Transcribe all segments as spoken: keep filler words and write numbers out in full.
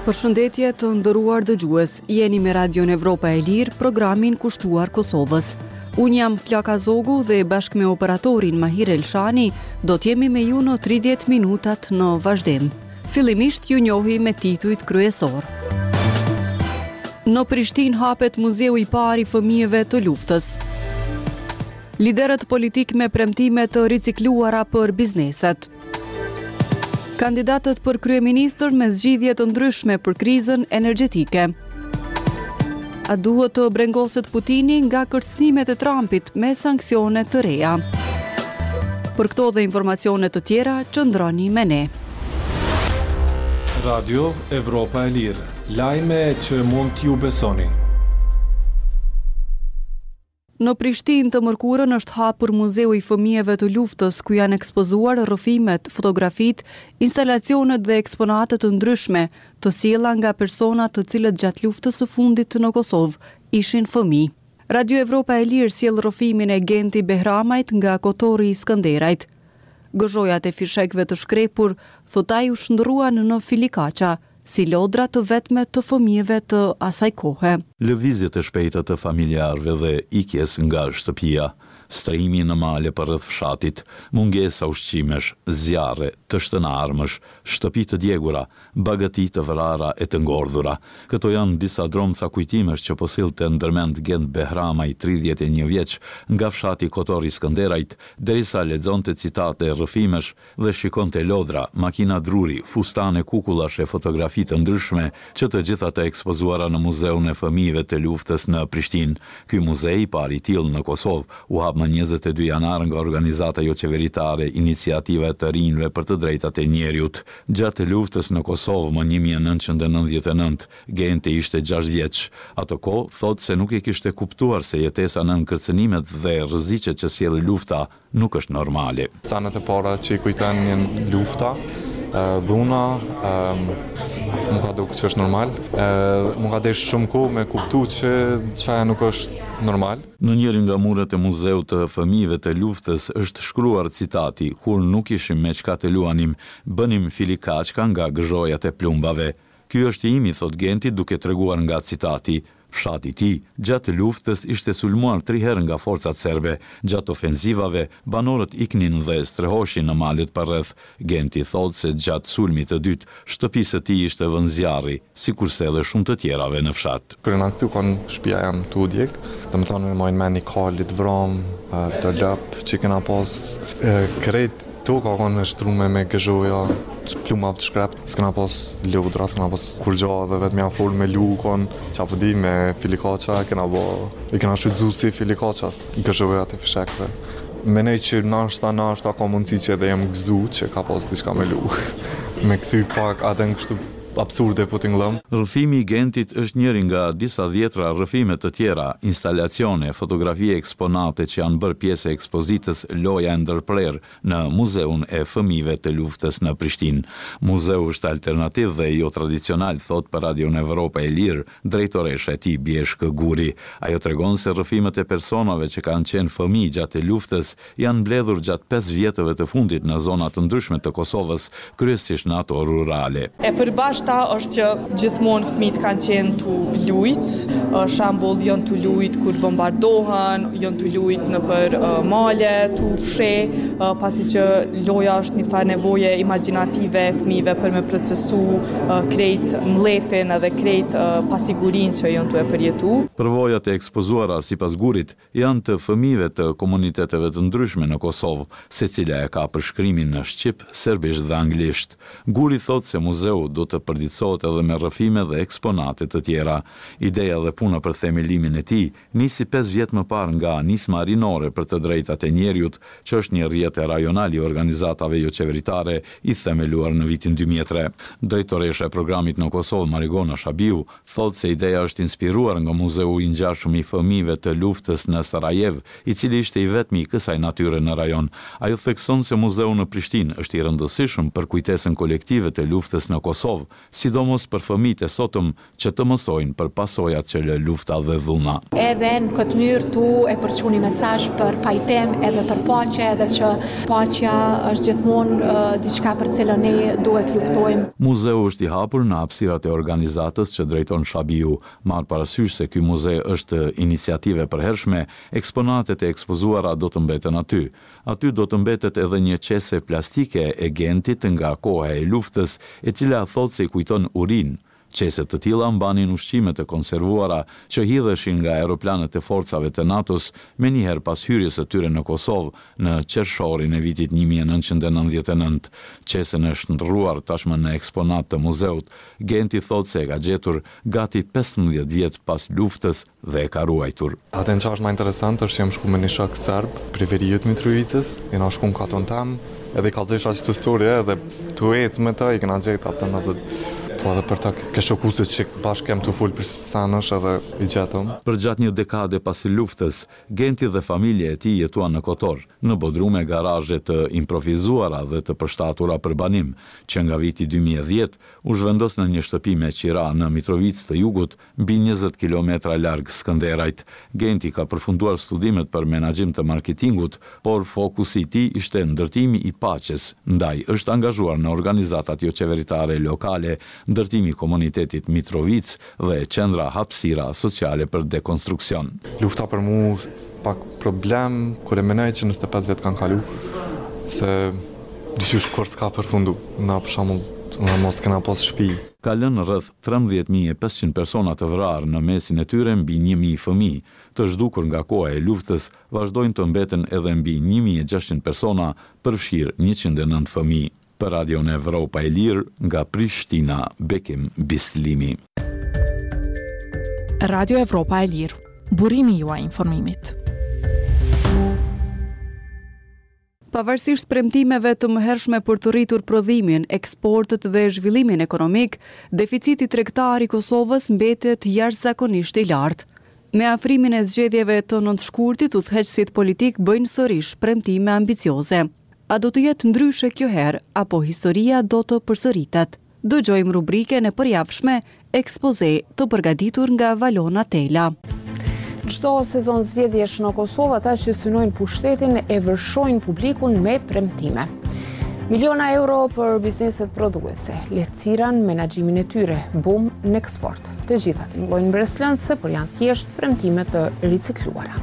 Përshëndetje të nderuar dëgjues, jeni me Radion Evropa e Lirë, programin kushtuar Kosovës. Unë jam Flaka Zogu dhe bashkë me operatorin Mahir Elshani do t'jemi me ju në tridhjetë minutat në vazhdim. Fillimisht ju njohi me titujt kryesor. Në Prishtinë hapet muzeu i parë i fëmijëve të luftës. Liderët politik me premtime të ricikluara për bizneset. Kandidatët për kryeministër me zgjidhje të ndryshme për krizën energjetike. A duhet të brengoset Putini nga kërcënimet e Trumpit me sanksione të reja? Për këto dhe informacione të tjera, qëndroni me ne. Radio Evropa e Lirë, lajme që mund t'ju besoni. Në Prishtinë të mërkurën është hapur Muzeu i Fëmijëve të Luftës, ku janë ekspozuar rrëfimet, fotografitë, instalacionet dhe eksponate të ndryshme të sjella nga persona të cilët gjatë luftës së fundit në Kosovë ishin fëmijë. Radio Evropa e Lirë sjell rrëfimin e Genti Behramajt nga Kotori i Skënderajt. Gëzhojat e fishekëve të shkrepur thotaj u shndruan në filikaqa, si lodra të vetme të fëmijëve të asaj kohe. Lëvizjet e shpejta të familjarëve dhe ikjes nga shtëpia, strehimi në male përreth fshatit, mungesa ushqimesh, zjarre, të shtënarmësh, shtëpi të djegura, bagati të vrara e të ngordhura. Këto janë disa dronca kujtimesh që po sillte ndërmend Gent Behramaj, tridhjetë e një vjeç, nga fshati Kotori Skënderajt, derisa lexonte citate rrëfimesh dhe shikonte lodra, makina druri, fustane kukullash e fotografi të ndryshme, që të gjitha të ekspozuara në Muzeun e Fëmijëve të Luftës në Prishtinë. Ky muzej i parë i tillë në Kosovë u hap më njëzet e dy janar nga organizata jo qeveritare Iniciativa e të rinjve për të drejtat e njeriut. Gjatë luftës në Kosovë më një mijë e nëntëqind e nëntëdhjetë e nëntë, Genti ishte gjashtë vjeç. Ato kohë thotë se nuk e kishte kuptuar se jetesa nën kërcënimet dhe rreziqet që sjell lufta nuk është normale. Sanët e para që i kujtojnë janë lufta, dhuna, më ka duke që është normal. Më ka desh shumë kohë me kuptu që qaja nuk është normal. Në njërin nga muret e Muzeut të Fëmijëve të Luftës është shkruar citati: kur nuk ishim me çka të luanim, bënim filikaçka nga gëzhojat e plumbave. Ky është imi, thot Genti, duke treguar nga citati. Fshati i tij gjatë luftës ishte sulmuar tri herë nga forcat serbe. Gjatë ofensivave, banorët iknin dhe strehoshin në malet përreth. Genti thotë se gjatë sulmit të dytë, shtëpisë së tij ishte vënë zjarri, sikurse edhe shumë të tjerave në fshat. Kur na këtu kanë shtëpia jam tu djeg, domethënë më mojnë mend kalit vrom, të lop që kena pas krejt toka kanë shtrume me gëzhoja, plumav të shkrap, s'kena pas lodra, s'kena pas kurgjave, vetëm ja fol me lukon, çapo di me filikaça, kena bo, i kena shfrytzuar si filikaças, gëzhojat e fishekëve. Menej që nashta nashta ka mundësi që edhe jem gëzu që ka pas diçka me lu. Me kthy pak atë kështu absurde po t'nglëm. Rrëfimi i Gentit është njëri nga disa dhjetra rrëfime të tjera, instalacione, fotografi e eksponate që janë bërë pjesë e ekspozitës Loja e ndërprer në Muzeun e Fëmijëve të Luftës në Prishtinë. Muzeu është alternativ dhe jo tradicional, thot për Radion Evropa e Lirë drejtoresha e tij Bjeshkë Guri. Ajo tregon se rrëfimet e personave që kanë qenë fëmijë gjatë luftës janë mbledhur gjatë pesë vjetëve të fundit në zona të ndryshme të Kosovës, kryesisht në ato rurale. E përbashkëta është që gjithmonë fëmijët kanë qenë tu lujt, shembull janë tu lujt kur bombardohen, janë tu lujt në për uh, male, tu fshe, uh, pasi që loja është një farë nevoje imagjinative e fëmijëve për me procesu uh, krejt mlefin edhe krejt uh, pasigurinë që janë tu e përjetu. Përvojat e ekspozuara sipas Gurit janë të fëmijëve të komuniteteve të ndryshme në Kosovë, secila e ka përshkrimin në shqip, serbisht dhe anglisht. Guri thotë se muzeu do të përditësohet edhe me rrëfime dhe eksponate të tjera. Ideja dhe puna për themelimin e tij nisi pesë vjet më parë nga nisma rinore për të drejtat e njeriut, që është një rrjetë rajonal i organizatave jo qeveritare i themeluar në vitin dy mijë e tre. Drejtoresha e programit në Kosovë, Marigona Shabiu, thotë se ideja është inspiruar nga Muzeu i Ngjashëm i Fëmijëve të Luftës në Sarajev, i cili ishte i vetmi i kësaj natyre në rajon. Ajo thekson se muzeu në Prishtinë është i rëndësishëm për kujtesën kolektive të luftës në Kosovë, sidomos për fëmijët e sotëm që të mësojnë për pasojat që lë lufta dhe dhuna. Edhe në këtë mënyrë tu e përçu një mesazh për pajtim edhe për paqe, edhe që paqja është gjithmonë uh, diçka për cilën ne duhet luftojmë. Muzeu është i hapur në hapësirat e organizatës që drejton Shabiu. Marr parasysh se ky muze është iniciative përhershme, eksponatet e ekspozuara do të mbeten aty. Aty do të mbetet edhe një qese plastike e Gentit nga koha e luftës, e cila thotë se i kujton urinë. Qeset të tilla mbanin ushqimet e konservuara që hidheshin nga aeroplanet e forcave të NATO-s menjëherë pas hyrjes së tyre në Kosovë në qershorin e vitit një mijë e nëntëqind e nëntëdhjetë e nëntë. Qesen është ndrruar tashmë në eksponat të muzeut. Genti thotë se e ka gjetur gati pesëmbëdhjetë vjet pas luftës dhe e ka ruajtur. Atë që është më interesant është që jam shku me një shok serb, priveriut Mitrovicës, jena shku në katon tam, edhe i kalëzisha që të storje, edhe të ecë me të, i këna gjetë apë në po edhe për ta ke shokusit që bashkë kem të full për sanësh edhe i gjetëm. Për gjatë një dekade pasi luftës, Genti dhe familje e tij jetuan në Kotor, në bodrume garazhe të improvizuara dhe të përshtatura për banim, që nga viti dy mijë e dhjetë u zhvendos në një shtëpi me qira në Mitrovicë të Jugut, mbi njëzet kilometra larg Skënderajt. Genti ka përfunduar studimet për menaxhim të marketingut, por fokusi i tij ishte ndërtimi i paqes, ndaj është angazhuar në organizatat jo qeveritare lokale, ndërtimi i komunitetit Mitrovic dhe qendra hapësira sociale për dekonstruksion. Lufta për mu pak problem, kur e menoj që njëzet e pesë vjet kanë kalu, se dyshysh kur s'ka përfundu, na për shembull na mos kena pas shtëpi. Ka lënë rreth trembëdhjetë mijë e pesëqind persona të vrarë në mesin e tyre mbi një mijë fëmijë. Të zhdukur nga koha e luftës vazhdojnë të mbeten edhe mbi një mijë e gjashtëqind persona, përfshirë njëqind e nëntë fëmijë. Për Radion Evropa e Lirë, nga Prishtina, Bekim Bislimi. Radio Evropa e Lirë, burimi juaj informimit. Pavarësisht premtimeve të mëhershme për të rritur prodhimin, eksportet dhe zhvillimin ekonomik, deficiti tregtar i Kosovës mbetet jashtëzakonisht i lartë. Me afrimin e zgjedhjeve të nëntëshkurtit, udhëheqësit politik bëjnë sërish premtime ambicioze. A do të jetë ndryshe kjo herë, apo historia do të përsëritet? Dëgjojmë rubriken e përjavshme Ekspoze të përgatitur nga Valona Tela. Çdo sezon zgjedhjesh në Kosovë, ata që synojnë pushtetin e vërshojnë publikun me premtime. Miliona euro për bizneset prodhuese, lehtësiran menaxhimin e tyre, bum në eksport. Të gjitha të mbillojnë mbreslëndse, por janë thjesht premtime të ricikluara.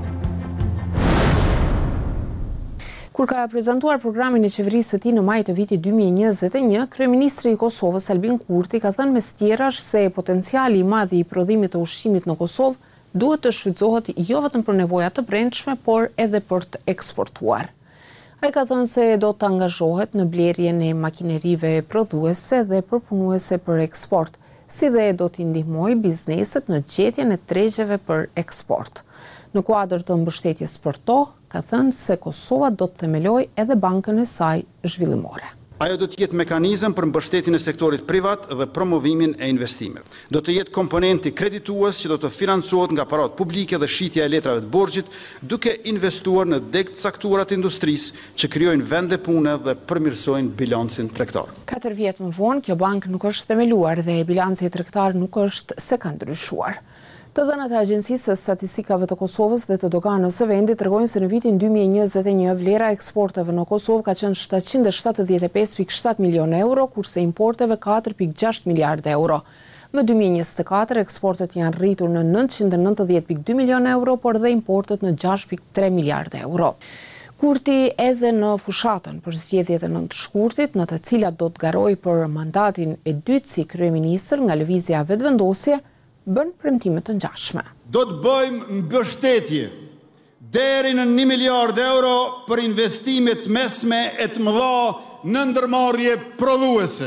Kur ka prezantuar programin e qeverisë së tij në maj të vitit dy mijë e njëzet e një, kryeministri i Kosovës Albin Kurti ka thënë mes tjerash se potenciali i madh i prodhimit të ushqimit në Kosovë duhet të shfrytëzohet jo vetëm për nevojat të brendshme, por edhe për të eksportuar. Ai ka thënë se do të angazhohet në blerjen e makinerive prodhuese dhe përpunuese për eksport, si dhe do t'i ndihmojë bizneset në gjetjen e tregjeve për eksport. Në kuadër të mbështetjes për to, ka thënë se Kosova do të themelojë edhe bankën e saj zhvillimore. Ajo do të jetë mekanizëm për mbështetjen e sektorit privat dhe promovimin e investimeve. Do të jetë komponenti kreditues që do të financohet nga parat publike dhe shitja e letrave të borxhit, duke investuar në degë të caktuara të industrisë që krijojnë vende pune dhe përmirësojnë bilancin tregtar. Katër vjet më vonë, kjo bankë nuk është themeluar dhe bilanci tregtar nuk është se ka ndryshuar. Të dhënat e Agjencisë së Statistikave të Kosovës dhe të doganës së vendit tregojnë se në vitin dy mijë e njëzet e një vlera e eksporteve në Kosovë ka qenë shtatëqind e shtatëdhjetë e pesë pikë shtatë milionë euro, kurse importeve katër pikë gjashtë miliardë euro. Në dy mijë e njëzet e katër eksportet janë rritur në nëntëqind e nëntëdhjetë pikë dy milionë euro, por dhe importet në gjashtë pikë tre miliardë euro. Kurti edhe në fushatën për zgjedhjet e nëntëshkurtit, në të cilat do të garojë për mandatin e dytë si kryeministër nga lëvizja vetëvendosje, bën premtime të ngjashme. Do të bëjmë mbështetje deri në një miliard euro për investimet mesme e të mëdha në ndërmarrje prodhuese.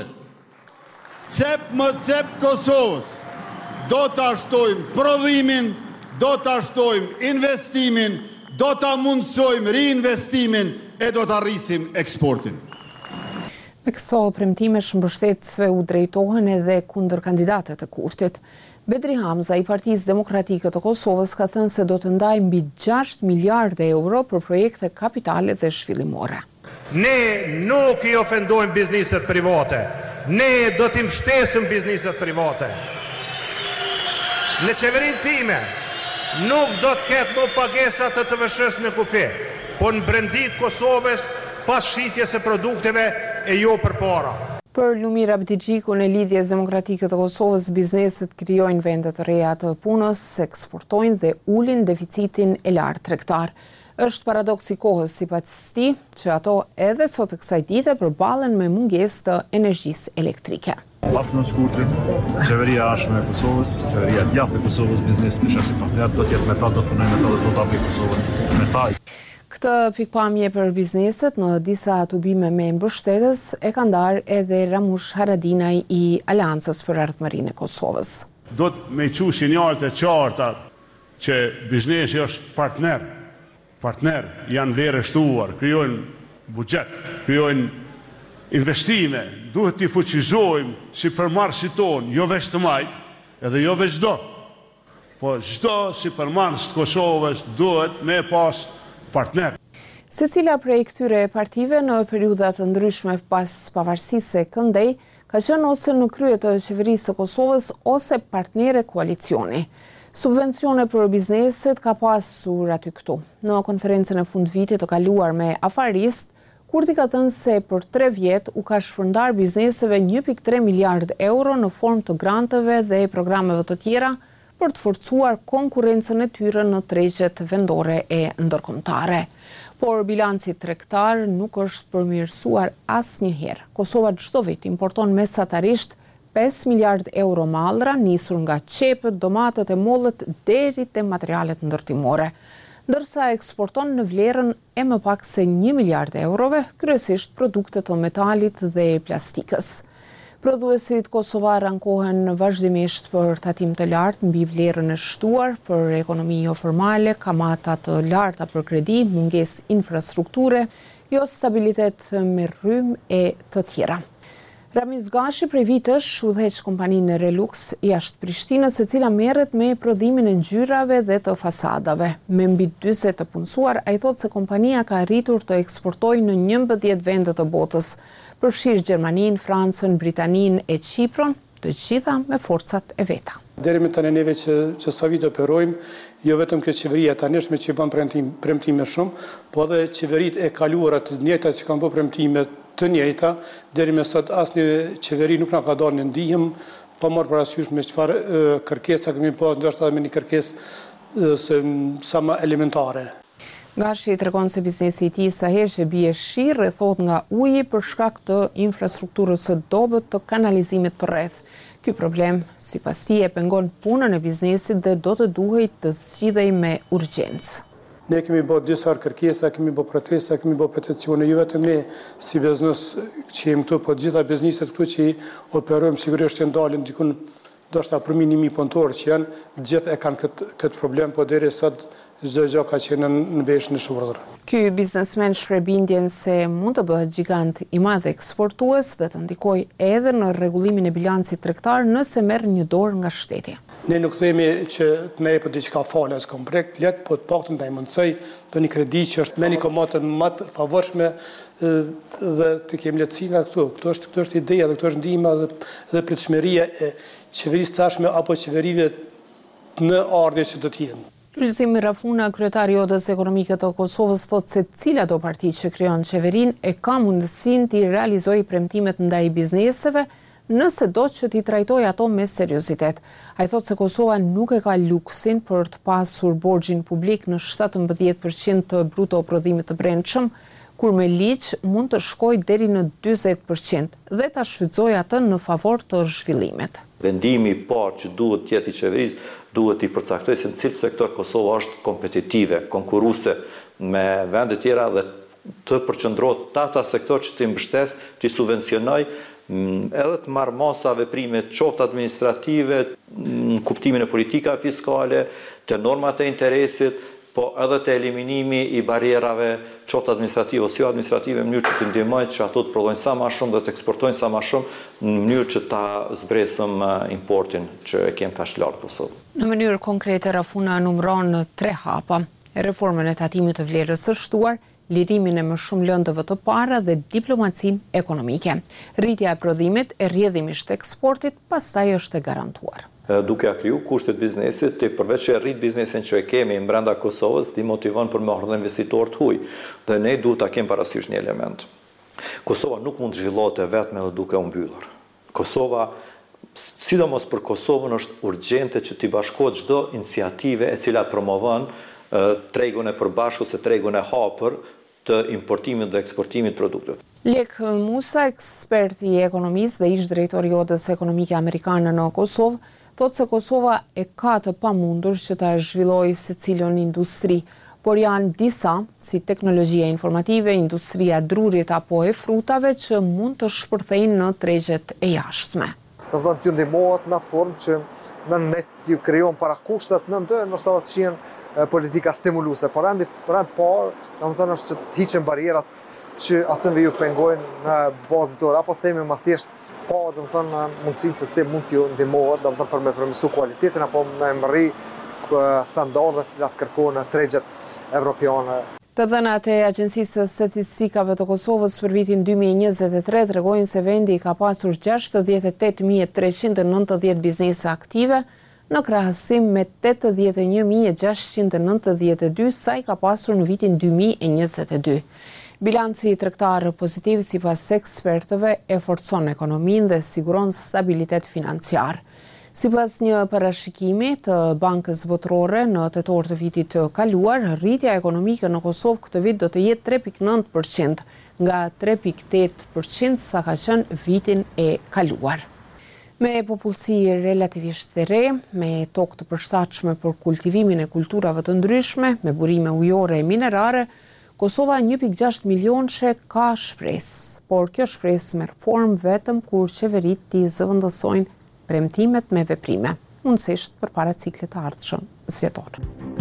Cep më cep Kosovës, do të ashtojmë prodhimin, do të ashtojmë investimin, do të mundsojmë reinvestimin e do të arrisim eksportin. Me këso premtimesh mbështetësve u drejtohen edhe kundër kandidatët të Kurtit. Bedri Hamza i Partisë Demokratike të Kosovës ka thënë se do të ndajë mbi gjashtë miliardë euro për projekte kapitale dhe zhvillimore. Ne nuk i ofendojmë bizneset private, ne do t'i mbështesim bizniset private. Në qeverin time nuk do të ketë më pagesat të të vëshës në kufi, po në brendit Kosovës pas shitjes e produkteve e jo për para. Për Lumir Abdigjiku, në lidhjes demokratike të Kosovës, bizneset krijojnë vende të reja të punës, eksportojnë dhe ulin deficitin e lartë tregtar. Është paradoks i kohës sipas tij që ato edhe sot kësaj dite përballen me mungesë të energjisë elektrike. Pas në shkurtrit, qeveria ashme e Kosovës, qeveria djathtë e Kosovës, biznesit të shasi partner, do t'jetë me ta, do të punojnë me ta dhe do t'a bëjë Kosovën me ta. Këtë pikpamje për bizneset në disa tubime me mbështetës e ka ndarë edhe Ramush Haradinaj i Aleancës për Ardhmërinë e Kosovës. Do të me qu sinjalet e qarta që biznesi është partner, partner janë vlerështuar, krijojnë buxhet, krijojnë investime, duhet t'i fuqizojmë si përmarrësit tonë, jo veç të majt, edhe jo veç do. Po çdo si përmarrës të Kosovës duhet me pas partner. Secila prej këtyre partive në periudha të ndryshme pas pavarësisë së këndej ka qenë ose në krye të qeverisë së Kosovës ose partnere koalicioni. Subvencione për bizneset ka pasur aty këtu. Në konferencën e fundvitit të kaluar me afarist, Kurti ka thënë se për tre vjet u ka shpërndar bizneseve një pikë tre miliard euro në formë të granteve dhe programeve të tjera për të forcuar konkurrencën e tyre në tregjet vendore e ndërkombëtare. Por bilanci tregtar nuk është përmirësuar asnjëherë. Kosova çdo vit importon mesatarisht pesë miliard euro mallra, nisur nga qepët, domatet e mollët deri te materialet ndërtimore, ndërsa eksporton në vlerën e më pak se një miliard eurove, kryesisht produkte të metalit dhe plastikës. Prodhuesit kosovar ankohen vazhdimisht për tatim të lartë mbi vlerën e shtuar, për ekonomi jo formale, kamata të larta për kredi, mungesë infrastrukture, jo stabilitet me rrymë e të tjera. Ramiz Gashi prej vitesh udhëheq kompaninë Relux jashtë Prishtinës, e cila merret me prodhimin e ngjyrave dhe të fasadave. Me mbi dyzet të punësuar, ai thotë se kompania ka arritur të eksportojë në njëmbëdhjetë vende të botës, përfshirë Gjermaninë, Francën, Britaninë e Qipron, të gjitha me forcat e veta. Deri me tani neve që, që sa vit operojmë, jo vetëm këtë qeveria tanishme që bën premtim, premtime shumë, po edhe qeveritë e kaluara të njëjta që kanë bërë premtime të njëjta, deri me sot asnjë qeveri nuk na ka dalë në ndihmë, pa marrë parasysh me çfarë kërkesa kemi pas, ndoshta me një kërkesë se sa më elementare. Gashi tregon se biznesi i tij sa herë që bie shi rrethot nga uji për shkak të infrastrukturës së dobët të kanalizimit përreth. Ky problem, sipas tij, e pengon punën e biznesit dhe do të duhej të zgjidhej me urgjencë. Ne kemi bërë disa kërkesa, kemi bërë protesta, kemi bërë peticione, jo vetëm ne si biznes që jemi këtu, po gjitha bizneset këtu që operojmë sigurisht që ndalin dikun ndoshta për minimi punëtorë që janë, gjithë e kanë këtë, këtë problem, po deri sot çdo gjë ka qenë në vesh në shurdhër. Ky biznesmen shpreh bindjen se mund të bëhet gjigant i madh eksportues dhe të ndikojë edhe në rregullimin e bilancit tregtar nëse merr një dorë nga shteti. Ne nuk themi që të ne jepet diçka falas komplekt, let, po të paktën ta mundsoj do një kredi që është me një komatë më të favorshme dhe të kemi lehtësi nga këtu. Këtu është këtu është ideja dhe këtu është ndihma dhe, dhe pritshmëria e qeverisë tashme apo qeverive në ardhje që do të jenë. Lulzim Rafuna, kryetari i Odës Ekonomike të Kosovës, thotë se cila do parti që krijon qeverinë e ka mundësinë të realizojë premtimet ndaj bizneseve nëse do që t'i trajtoj ato me seriozitet. Ai thotë se Kosova nuk e ka luksin për të pasur borxhin publik në shtatëmbëdhjetë përqind të bruto prodhimit të brendshëm, kur me ligj mund të shkojë deri në dyzet përqind dhe ta shfrytëzojë atë në favor të zhvillimit. Vendimi i parë që duhet të jetë i qeverisë, duhet të përcaktojë se në cilë sektor Kosova është kompetitive, konkurruese me vende tjera dhe të përqendrohet te ata sektor që të mbështes, të subvencionoj edhe të marrë masa veprime qoftë administrative, në kuptimin e politika fiskale, të normat e interesit, po edhe të eliminimi i barierave qoftë administrative ose jo administrative në mënyrë që të ndihmojnë që ato të prodhojnë sa më shumë dhe të eksportojnë sa më shumë në mënyrë që ta zbresëm importin që e kemi kaq larg Kosovë. Në mënyrë konkrete Rafuna numëron tre hapa: reformën e tatimit të vlerës së shtuar, lirimin e më shumë lëndëve të para dhe diplomacinë ekonomike. Rritja e prodhimit e rrjedhimisht të eksportit pastaj është e garantuar. Duke a kriju kushtet biznesit, ti përveç që rrit biznesin që e kemi në brenda Kosovës, ti motivon për më ardhur investitor të huaj. Dhe ne duhet ta kemi parasysh një element. Kosova nuk mund të zhvillohet vetëm edhe duke u mbyllur. Kosova, sidomos për Kosovën, është urgjente që t'i bashkohet çdo iniciative e cila promovon tregun e përbashkët se tregun e hapur të importimit dhe eksportimit produkteve. Lek Musa, ekspert i ekonomisë dhe ish drejtori i Odës Ekonomike Amerikane në Kosovë, thotë se Kosova e ka të pamundur që ta zhvillojë secilën industri, por janë disa, si teknologjia informative, industria e drurit apo e frutave, që mund të shpërthejnë në tregjet e jashtme. Do të thonë t'ju ndihmohet në atë formë që në ne t'ju krijon para kushtet në ndër, ndoshta të shihen politika stimuluese, por randi rand parë, domethënë është që hiqen barierat që atëve ju pengojnë në bazën tore, apo themi më thjesht pa domethënë mundësinë se si mund t'ju ndihmohet, domethënë për me përmirësu cilëtetin apo me mërri standardet që cilat kërkojnë tregjet evropiane. Të dhënat e Agjencisë së Statistikave të Kosovës për vitin dy mijë e njëzet e tre tregojnë se vendi ka pasur gjashtëdhjetë e tetë mijë e treqind e nëntëdhjetë biznese aktive, në krahasim me tetëdhjetë e një mijë e gjashtëqind e nëntëdhjetë e dy sa i ka pasur në vitin dy mijë e njëzet e dy. Bilanci tregtar pozitiv sipas ekspertëve e forcon ekonominë dhe siguron stabilitet financiar. Sipas një parashikimi të Bankës Botërore në tetor të vitit të kaluar, rritja ekonomike në Kosovë këtë vit do të jetë tre pikë nëntë përqind nga tre pikë tetë përqind sa ka qenë vitin e kaluar. Me popullsi relativisht të re, me tokë të përshtatshme për kultivimin e kulturave të ndryshme, me burime ujore e minerare, Kosova një pikë gjashtë milionëshe ka shpresë, por kjo shpresë merr formë vetëm kur qeveritë t'i zëvendësojnë premtimet me veprime, mundësisht përpara ciklit të ardhshëm zgjedhor.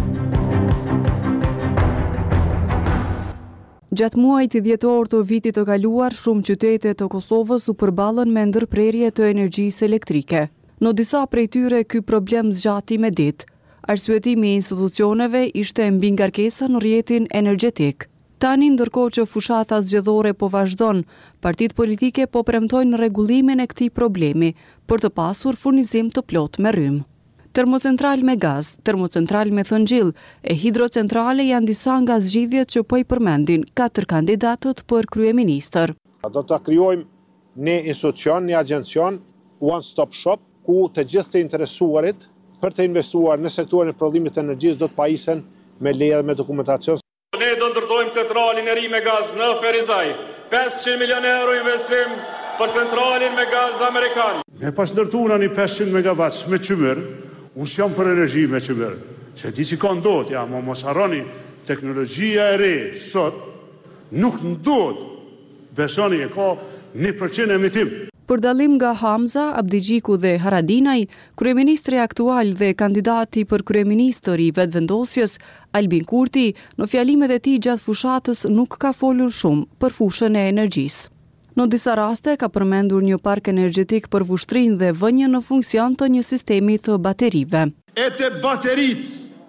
Gjatë muajit dhjetor të vitit të kaluar, shumë qytete të Kosovës u përballën me ndërprerje të energjisë elektrike. Në disa prej tyre ky problem zgjati me ditë. Arsyetimi i institucioneve ishte mbi ngarkesa në rrjetin energjetik. Tani, ndërkohë që fushata zgjedhore po vazhdon, partitë politike po premtojnë rregullimin e këtij problemi për të pasur furnizim të plotë me rrymë. Termocentral me gaz, termocentral me thëngjell e hidrocentrale janë disa nga zgjidhjet që po i përmendin katër kandidatët për kryeministër. Do të krijojmë një institucion, një agjencion, one stop shop, ku të gjithë të interesuarit për të investuar në sektorin e prodhimit të energjisë do të pajisen me leje dhe me dokumentacion. Ne do ndërtojmë centralin e ri me gaz në Ferizaj, pesëqind milion euro investim për centralin me gaz amerikan. Ne pas ndërtuar një pesëqind megawatt me qymër, unë jam për energji me qymër. Se di që ka ndodh, ja, mo mos harroni, teknologjia e re sot nuk ndodh. Besoni e ka një përqind emitim. Për dallim nga Hamza, Abdigjiku dhe Haradinaj, kryeministri aktual dhe kandidati për kryeministër i vetëvendosjes, Albin Kurti, në fjalimet e tij gjatë fushatës nuk ka folur shumë për fushën e energjisë. Në disa raste ka përmendur një park energjetik për vushtrinë dhe vënien në funksion të një sistemi të baterive. E të baterit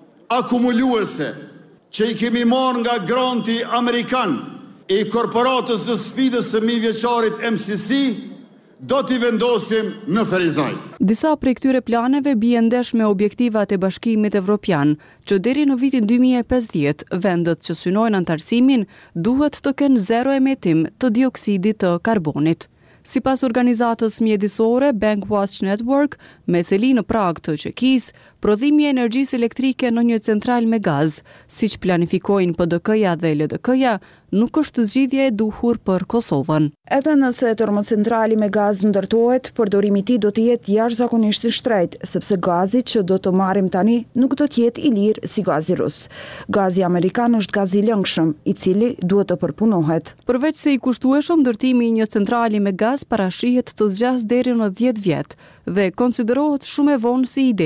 akumuluese që i kemi marrë nga granti amerikan e i korporatës së sfidës së mijëvjeçarit M C C, do t'i vendosim në Ferizaj. Disa prej këtyre planeve bien ndesh me objektivat e Bashkimit Evropian, që deri në vitin dy mijë e pesëdhjetë vendet që synojnë antarësimin duhet të kenë zero emitim të dioksidit të karbonit. Sipas organizatës mjedisore Bankwatch Network, me seli në prag të qekis, prodhimi i energjisë elektrike në një central me gaz, siç planifikojnë P D K-ja dhe L D K-ja, nuk është zgjidhja e duhur për Kosovën. Edhe nëse termocentrali me gaz ndërtohet, përdorimi i tij do të jetë jashtëzakonisht i shtrenjtë, sepse gazi që do të marrim tani nuk do të jetë i lirë si gazi rus. Gazi amerikan është gazi i lëngshëm, i cili duhet të përpunohet. Përveç se i kushtueshëm, ndërtimi i një centrali me gaz parashihet të zgjas deri në dhjetë vjet dhe konsiderohet shumë e vonë si ide,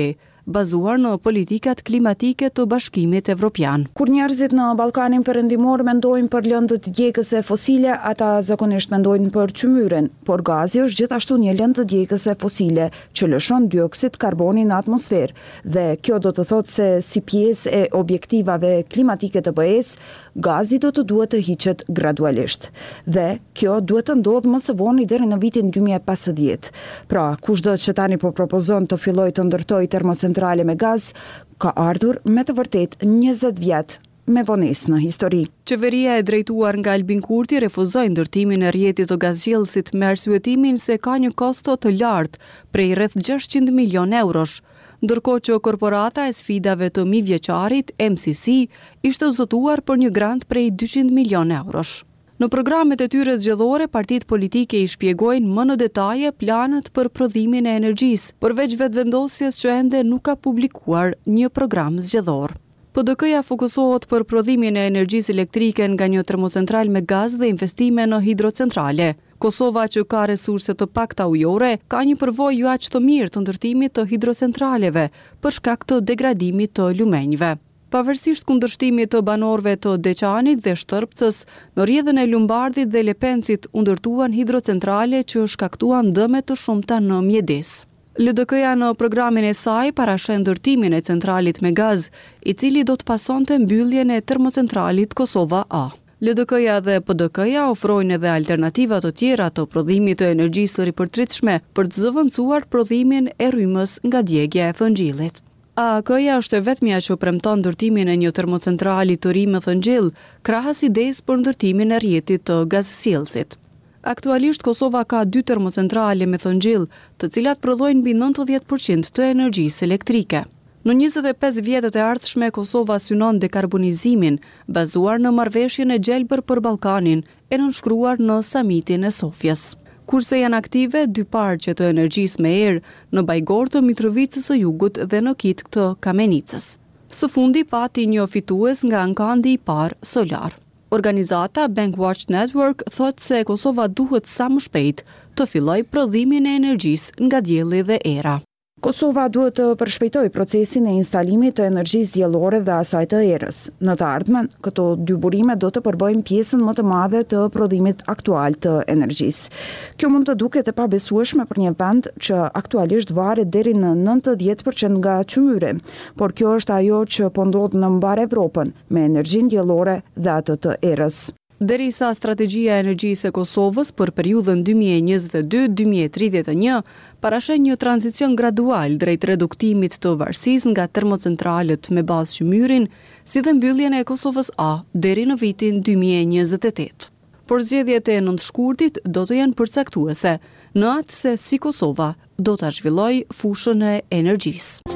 bazuar në politikat klimatike të Bashkimit Evropian. Kur njerëzit në Ballkanin Perëndimor mendojnë për lëndët djegëse fosile, ata zakonisht mendojnë për çmyren, por gazi është gjithashtu një lëndë djegëse fosile që lëshon dioksid karboni në atmosferë dhe kjo do të thotë se si pjesë e objektivave klimatike të B E-s, gazi do të duhet të hiqet gradualisht. Dhe kjo duhet të ndodhë më së voni deri në vitin dy mijë e pesëdhjetë. Pra, kushdo që tani po propozon të filloj të ndërtoj termocentrale me gaz, ka ardhur me të vërtet njëzet vjet me vonesë në histori. Qeveria e drejtuar nga Albin Kurti refuzoi ndërtimin e rrjetit të gazgjellësit me arsyetimin se ka një kosto të lartë, prej rreth gjashtëqind milion eurosh, ndërkohë që korporata e sfidave të mijëvjeçarit M C C ishte zotuar për një grant prej dyqind milion eurosh. Në programet e tyre zgjedhore, partitë politike i shpjegojnë më në detaje planët për prodhimin e energjisë, përveç vetëvendosjes që ende nuk ka publikuar një program zgjedhor. P D K-ja fokusohet për prodhimin e energjisë elektrike nga një termocentral me gaz dhe investime në hidrocentrale. Kosova, që ka resurse të pakta ujore, ka një përvojë jo aq të mirë të ndërtimit të hidrocentraleve për shkak të degradimit të lumenjve. Pavarësisht kundërshtimit të banorëve të Deçanit dhe Shtërpcës, në rrjedhën e Lumbardit dhe Lepencit u ndërtuan hidrocentrale që shkaktuan dëme të shumta në mjedis. L D K-ja në programin e saj parashën ndërtimin e centralit me gaz, i cili do të pasonte mbylljen e termocentralit Kosova A. L D K-ja dhe P D K-ja ofrojnë edhe alternativa të tjera të prodhimit të energjisë së ripërtritshme për të zëvendësuar prodhimin e rrymës nga djegja e thëngjillit. A K-ja është e vetmja që premton ndërtimin e një termocentrali të ri me thëngjell, krahas idesë për ndërtimin e rrjetit të gazsjellësit. Aktualisht Kosova ka dy termocentrale me thëngjell, të cilat prodhojnë mbi nëntëdhjetë përqind të energjisë elektrike. Në njëzet e pesë vjetët e ardhshme, Kosova synon dekarbonizimin, bazuar në marrëveshjen e gjelbër për Ballkanin, e nënshkruar në samitin e Sofjes. Kurse janë aktive dy parqe të energjisë me erë në Bajgor të Mitrovicës së Jugut dhe në Kitk të Kamenicës. Së fundi pati një fitues nga ankandi i parë solar. Organizata Bankwatch Network thotë se Kosova duhet sa më shpejt të filloj prodhimin e energjisë nga dielli dhe era. Kosova duhet të përshpejtoj procesin e instalimit të energjisë diellore dhe asaj të erës. Në të ardhmen, këto dy burime do të përbëjnë pjesën më të madhe të prodhimit aktual të energjisë. Kjo mund të duket e pabesueshme për një vend që aktualisht varet deri në nëntëdhjetë përqind nga çmyre, por kjo është ajo që po ndodh në mbar Evropën me energjinë diellore dhe atë të erës. Derisa strategjia e energjisë e Kosovës për periudhën dy mijë e njëzet e dy deri dy mijë e tridhjetë e një parashën një tranzicion gradual drejt reduktimit të varësisë nga termocentralet me bazë çmyrin, si dhe mbylljen e Kosovës A deri në vitin dy mijë e njëzet e tetë. Por zgjedhjet e nëntëshkurtit do të jenë përcaktuese, në atë se si Kosova do ta zhvillojë fushën e energjisë.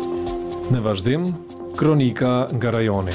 Në vazhdim, kronika nga rajoni.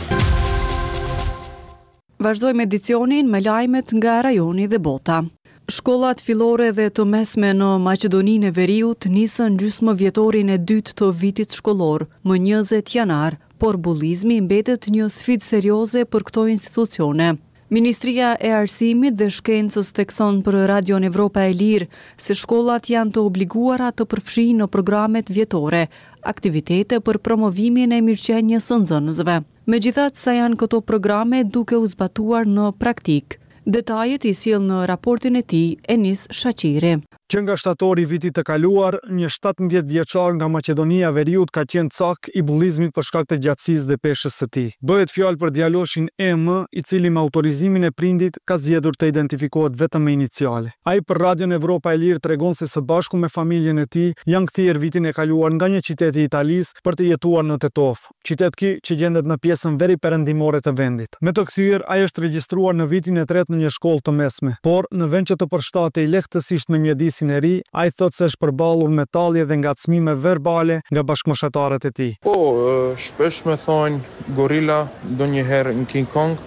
Vazhdojmë edicionin me lajmet nga rajoni dhe bota. Shkollat fillore dhe të mesme në Maqedoninë e Veriut nisën gjysmë vjetorin e dytë të vitit shkollor, më njëzet janar, por bullizmi mbetet një sfidë serioze për këto institucione. Ministria e Arsimit dhe Shkencës thekson për Radion Evropa e Lirë se shkollat janë të obliguara të përfshinë në programet vjetore aktivitete për promovimin e mirëqenies së nxënësve. Megjithatë, sa janë këto programe duke u zbatuar në praktik. Detajet i sjell në raportin e tij Enis Shaqiri. Që nga shtatori i vitit të kaluar, një shtatëmbëdhjetë vjeçar nga Maqedonia e Veriut ka qenë cak i bullizmit për shkak të gjatësisë dhe peshës së tij. Bëhet fjalë për djaloshin E M, i cili me autorizimin e prindit ka zgjedhur të identifikohet vetëm me iniciale. Ai për Radion Evropa e Lirë tregon se së bashku me familjen e tij janë kthyer vitin e kaluar nga një qytet i Italisë për të jetuar në Tetov, qytet ky që gjendet në pjesën veri perëndimore të vendit. Me të kthyer, ai është regjistruar në vitin e tretë në një shkollë të mesme, por në vend që të përshtatej lehtësisht me mjedis e ri, ai thotë se është përballur me tallje dhe ngacmime verbale nga bashkëmoshatarët e tij. Po, shpesh më thonë gorila, ndonjëherë në King Kong,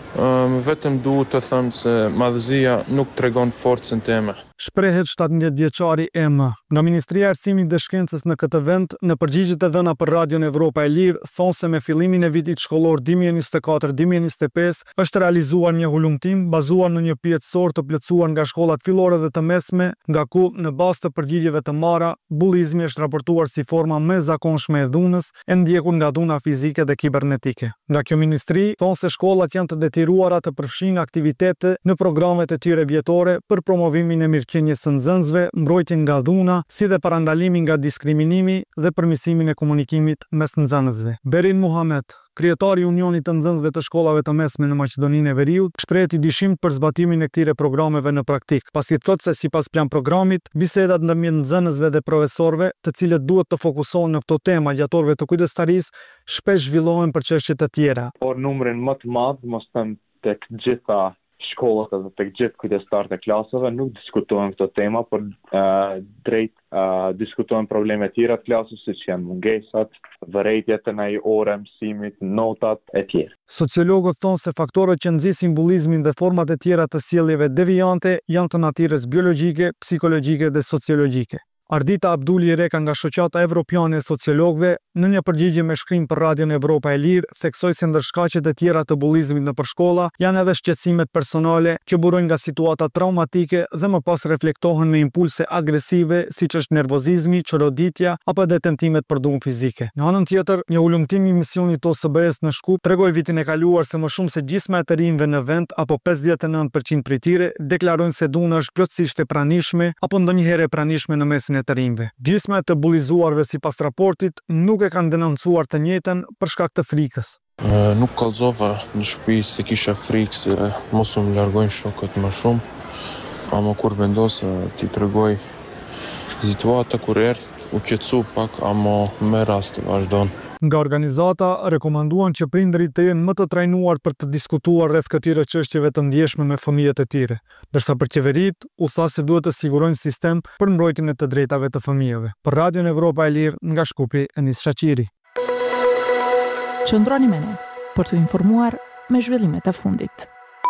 Um, vetëm duhet të them se madhëzia nuk tregon forcën time. Shprehet shtatëdhjetë vjeçari M. Nga Ministria e Arsimit dhe Shkencës në këtë vend, në përgjigjet e dhëna për Radion Evropa e Lirë, thonë se me fillimin e vitit shkollor dy mijë e njëzet e katër dy mijë e njëzet e pesë është realizuar një hulumtim bazuar në një pjetësor të plotësuar nga shkollat fillore dhe të mesme, nga ku në bazë të përgjigjeve të marra, bullizmi është raportuar si forma më e zakonshme e dhunës, e ndjekur nga dhuna fizike dhe kibernetike. Nga kjo ministri thonë se shkollat janë të detyruara të përfshin aktivitete në programet e tyre vjetore për promovimin e mirëqenies së nxënësve, mbrojtjen nga dhuna, si dhe parandalimin nga diskriminimi dhe përmirësimin e komunikimit mes nxënësve. Berin Muhamet, kryetari i Unionit të Nxënësve të Shkollave të Mesme në Maqedoninë e Veriut, shpreh dishim për zbatimin e këtyre programeve në praktik, pasi thotë se sipas plan programit, bisedat ndërmjet nxënësve dhe profesorëve, të cilët duhet të fokusohen në këto tema gjatorëve të kujdestarisë, shpesh zhvillohen për çështje të tjera. Por numrin më të madh, mos them tek gjitha shkollat dhe tek gjithë kujdestarët e klasave nuk diskutohen këto tema, por uh, drejt uh, diskutohen probleme tjera të klasës, siç janë mungesat, vërejtjet e ndaj ore mësimit, notat e tjera. Sociologët thonë se faktorët që nxisin bullizmin dhe format e tjera të sjelljeve devijante janë të natyrës biologjike, psikologjike dhe sociologjike. Ardita Abduli Reka nga Shoqata Evropiane e Sociologëve, në një përgjigje me shkrim për Radion Evropa e Lirë, theksoi se ndër shkaqet e tjera të bullizmit nëpër shkolla janë edhe shqetësimet personale që burojnë nga situata traumatike dhe më pas reflektohen me impulse agresive, siç është nervozizmi, çoroditja apo edhe tentimet për dhunë fizike. Në anën tjetër, një ulëmtim i misionit O S B E-s në Shkup tregoi vitin e kaluar se më shumë se gjysma e të rinjve në vend, apo pesëdhjetë e nëntë përqind prej tyre, deklarojnë se dhuna është plotësisht e pranishme apo ndonjëherë e pranishme në mesin e të rinjve. Gjysma e të bullizuarve sipas raportit nuk e kanë denoncuar të njëjtën për shkak të frikës. Uh, nuk kallzova në shtëpi se kisha frikë se mos u largojnë shokët më shumë, ama kur vendosa t'i tregoj situata kur erdh, u qetësu pak, ama me rast vazhdon. Nga organizata rekomanduan që prindërit të jenë më të trajnuar për të diskutuar rreth këtyre çështjeve të ndjeshme me fëmijët e tyre, ndërsa për qeverit u tha se duhet të sigurojnë sistem për mbrojtjen e të drejtave të fëmijëve. Për Radion Evropa e Lirë, nga Shkupi, Enis Shaqiri. Qëndroni me ne për të informuar me zhvillimet e fundit.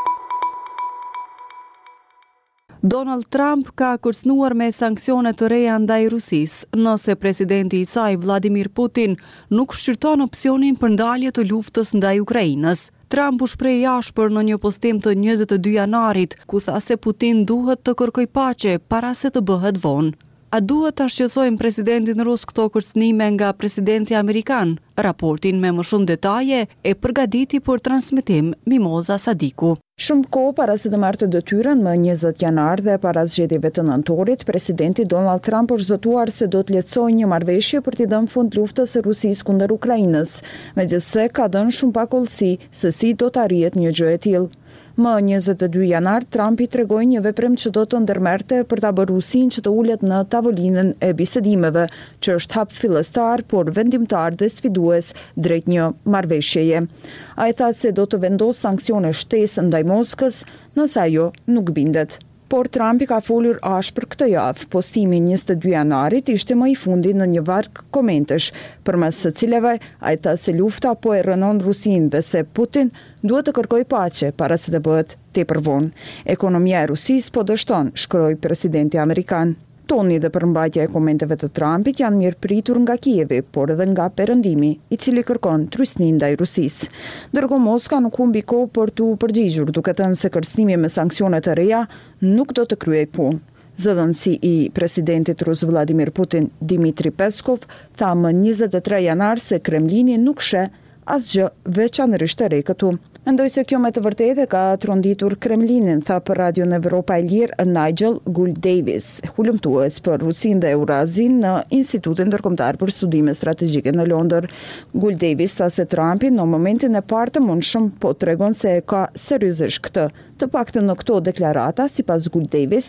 Donald Trump ka kërcënuar me sanksione të reja ndaj Rusisë, nëse presidenti i saj Vladimir Putin nuk shqyrton opsionin për ndalje të luftës ndaj Ukrainës. Trump u shpreh jashpër në një postim të njëzet e dy janarit, ku tha se Putin duhet të kërkojë paqe para se të bëhet vonë. A duhet ta shqetësojmë presidentin rus këto kërcënime nga presidenti amerikan? Raportin me më shumë detaje e përgatiti për transmetim Mimoza Sadiku. Shumë kohë para se të marrë detyrën më njëzet janar dhe para zgjedhjeve të nëntorit, presidenti Donald Trump është zotuar se do të lehtësojë një marrëveshje për t'i dhënë fund luftës së Rusisë kundër Ukrainës. Megjithse ka dhënë shumë pakollësi se si do të arrihet një gjë e tillë. Më njëzet e dy janar, Trump i tregoi një veprim që do të ndërmerte për ta bërë Rusinë që të ulet në tavolinën e bisedimeve, që është hap fillestar, por vendimtar dhe sfidues drejt një marrëveshjeje. Ai tha se do të vendos sanksione shtesë ndaj Moskës, nëse ajo nuk bindet. Por Trump i ka folur ashpër këtë javë. Postimi njëzet e dy janarit ishte më i fundit në një varg komentesh, përmes së cilave ai tha se lufta po e rënon Rusinë dhe se Putin duhet të kërkojë paqe para se të bëhet tepër vonë. Ekonomia e Rusisë po dështon, shkroi presidenti amerikan. Toni dhe përmbajtja e komenteve të Trumpit janë mirë pritur nga Kijevi, por edhe nga Perëndimi, i cili kërkon trysni ndaj Rusisë. Ndërkohë Moska nuk humbi kohë për t'u përgjigjur, duke thënë se kërcënimi me sanksione të reja nuk do të kryej punë. Zëdhënësi i presidentit rus Vladimir Putin, Dmitri Peskov, tha më njëzet e tre janar se Kremlini nuk sheh asgjë veçanërisht të re këtu. Mendoj se kjo me të vërtetë ka tronditur Kremlinin, tha për Radion Evropa e Lirë Nigel Gould Davis, hulumtues për Rusinë dhe Eurazin në Institutin Ndërkombëtar për Studime Strategjike në Londër. Gould Davis tha se Trumpi në momentin e parë të mundshëm po tregon se e ka seriozisht këtë. Të paktën në këto deklarata, sipas Gould Davis,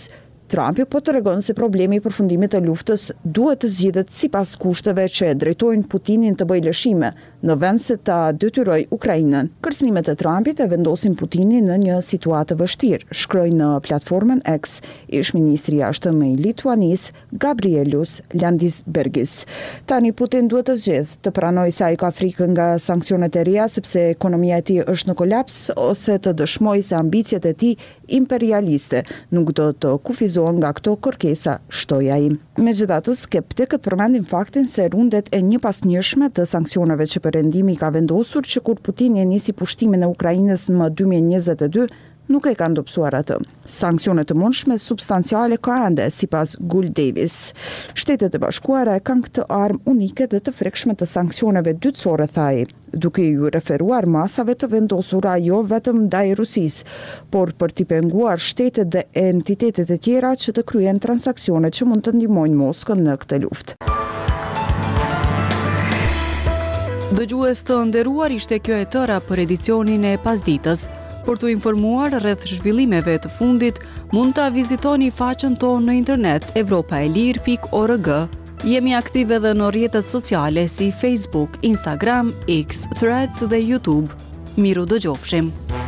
Trumpi po tregon se problemi i përfundimit të luftës duhet të zgjidhet sipas kushteve që drejtojnë Putinin të bëjë lëshime, në vend se ta detyrojë Ukrainën. Kërcënimet e Trumpit e vendosin Putinin në një situatë vështirë, shkroi në platformën X ish-ministri i jashtëm i Lituanisë Gabrielius Landsbergis. Tani Putin duhet të zgjedhë të pranojë se ai ka frikë nga sanksionet e reja sepse ekonomia e tij është në kolaps, ose të dëshmojë se ambicjet e tij imperialiste nuk do të kufizohen nga këto kërkesa, shtoi ai. Megjithatë, skeptikët përmendin faktin se rundet e njëpasnjëshme të sanksioneve që Perëndimi ka vendosur që kur Putini nisi pushtimin e Ukrainës më dy mijë e njëzet e dy, nuk e kanë dobësuar atë. Sanksionet të mundshme substanciale ka ende, sipas Gul Davis. Shtetet e Bashkuara kanë këtë armë unike dhe të frekshme të sanksioneve dytësore, tha ai, duke ju referuar masave të vendosura jo vetëm ndaj Rusisë, por për t'i penguar shtetet dhe entitetet e tjera që të kryen transaksionet që mund të ndihmojnë Moskën në këtë luftë. Dëgjues të nderuar, ishte kjo e tëra për edicionin e pasditës. Për të informuar rreth zhvillimeve të fundit, mund ta vizitoni faqen tonë në internet evropaelir pikë org. Jemi aktive edhe në rrjetet sociale si Facebook, Instagram, X, Threads dhe YouTube. Miru dëgjofshim.